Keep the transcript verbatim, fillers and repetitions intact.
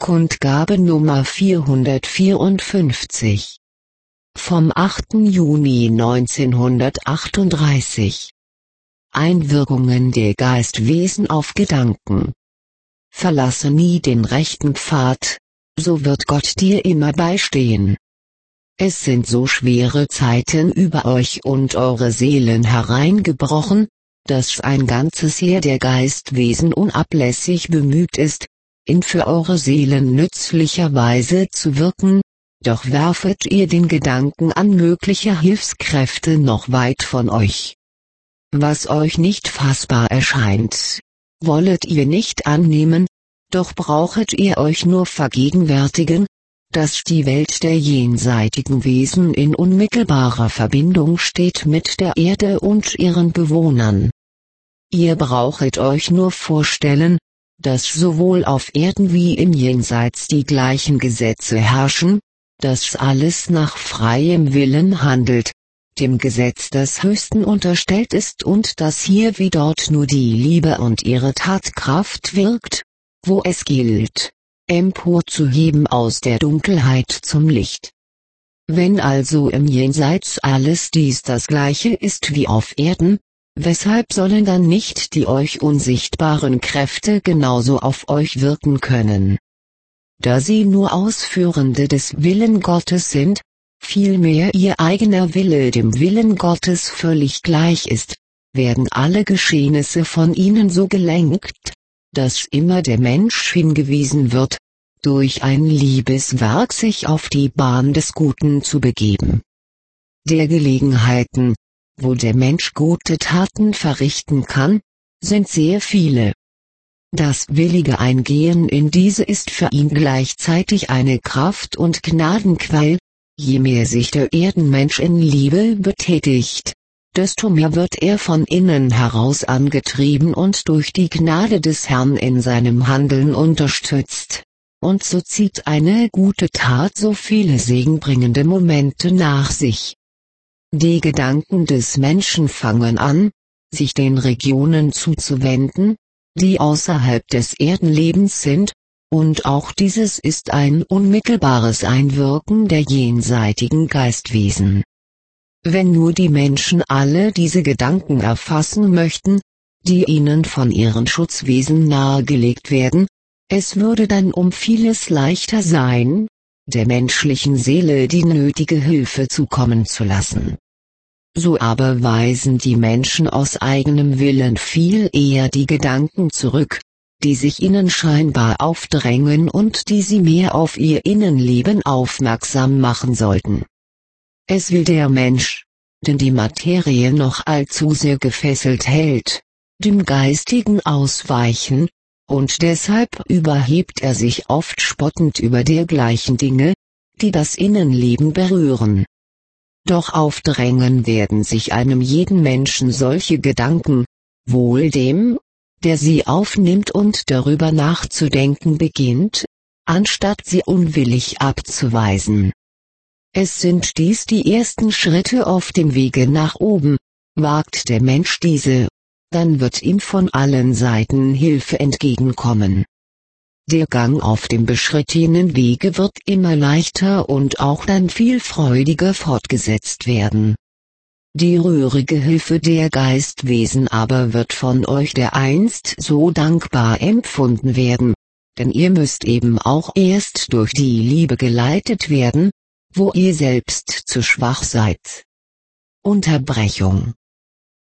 Kundgabe Nummer vierhundertvierundfünfzig. Vom achten Juni neunzehnhundertachtunddreißig. Einwirkungen der Geistwesen auf Gedanken. Verlasse nie den rechten Pfad, so wird Gott dir immer beistehen. Es sind so schwere Zeiten über euch und eure Seelen hereingebrochen, dass ein ganzes Heer der Geistwesen unablässig bemüht ist, in für eure Seelen nützlicher Weise zu wirken, doch werfet ihr den Gedanken an möglicher Hilfskräfte noch weit von euch. Was euch nicht fassbar erscheint, wollet ihr nicht annehmen, doch brauchet ihr euch nur vergegenwärtigen, dass die Welt der jenseitigen Wesen in unmittelbarer Verbindung steht mit der Erde und ihren Bewohnern. Ihr brauchet euch nur vorstellen, dass sowohl auf Erden wie im Jenseits die gleichen Gesetze herrschen, dass alles nach freiem Willen handelt, dem Gesetz des Höchsten unterstellt ist und dass hier wie dort nur die Liebe und ihre Tatkraft wirkt, wo es gilt, emporzuheben aus der Dunkelheit zum Licht. Wenn also im Jenseits alles dies das Gleiche ist wie auf Erden, weshalb sollen dann nicht die euch unsichtbaren Kräfte genauso auf euch wirken können? Da sie nur Ausführende des Willen Gottes sind, vielmehr ihr eigener Wille dem Willen Gottes völlig gleich ist, werden alle Geschehnisse von ihnen so gelenkt, dass immer der Mensch hingewiesen wird, durch ein Liebeswerk sich auf die Bahn des Guten zu begeben. Der Gelegenheiten, wo der Mensch gute Taten verrichten kann, sind sehr viele. Das willige Eingehen in diese ist für ihn gleichzeitig eine Kraft- und Gnadenquell. Je mehr sich der Erdenmensch in Liebe betätigt, desto mehr wird er von innen heraus angetrieben und durch die Gnade des Herrn in seinem Handeln unterstützt, und so zieht eine gute Tat so viele segenbringende Momente nach sich. Die Gedanken des Menschen fangen an, sich den Regionen zuzuwenden, die außerhalb des Erdenlebens sind, und auch dieses ist ein unmittelbares Einwirken der jenseitigen Geistwesen. Wenn nur die Menschen alle diese Gedanken erfassen möchten, die ihnen von ihren Schutzwesen nahegelegt werden, es würde dann um vieles leichter sein, der menschlichen Seele die nötige Hilfe zukommen zu lassen. So aber weisen die Menschen aus eigenem Willen viel eher die Gedanken zurück, die sich ihnen scheinbar aufdrängen und die sie mehr auf ihr Innenleben aufmerksam machen sollten. Es will der Mensch, den die Materie noch allzu sehr gefesselt hält, dem Geistigen ausweichen, und deshalb überhebt er sich oft spottend über dergleichen Dinge, die das Innenleben berühren. Doch aufdrängen werden sich einem jeden Menschen solche Gedanken, wohl dem, der sie aufnimmt und darüber nachzudenken beginnt, anstatt sie unwillig abzuweisen. Es sind dies die ersten Schritte auf dem Wege nach oben. Wagt der Mensch diese, dann wird ihm von allen Seiten Hilfe entgegenkommen. Der Gang auf dem beschrittenen Wege wird immer leichter und auch dann viel freudiger fortgesetzt werden. Die rührige Hilfe der Geistwesen aber wird von euch dereinst so dankbar empfunden werden, denn ihr müsst eben auch erst durch die Liebe geleitet werden, wo ihr selbst zu schwach seid. Unterbrechung.